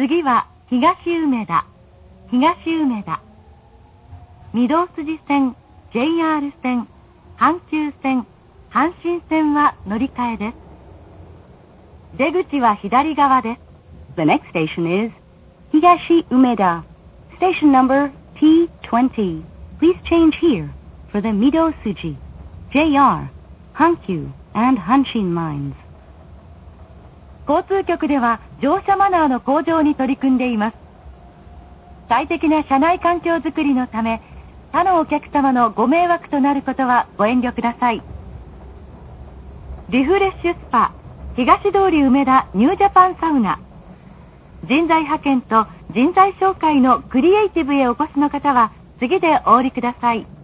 次は東梅田、東梅田。御堂筋線、JR 線、阪急線、阪神線は乗り換えです。出口は左側です。 The next station is Higashi Umeda. Station number T20. Please change here for the Midō-suji, JR, Hankyu, and Hanshin lines. 交通局では乗車マナーの向上に取り組んでいます。快適な車内環境づくりのため、他のお客様のご迷惑となることはご遠慮ください。リフレッシュスパ、東通り梅田ニュージャパンサウナ。人材派遣と人材紹介のクリエイティブへお越しの方は次でお降りください。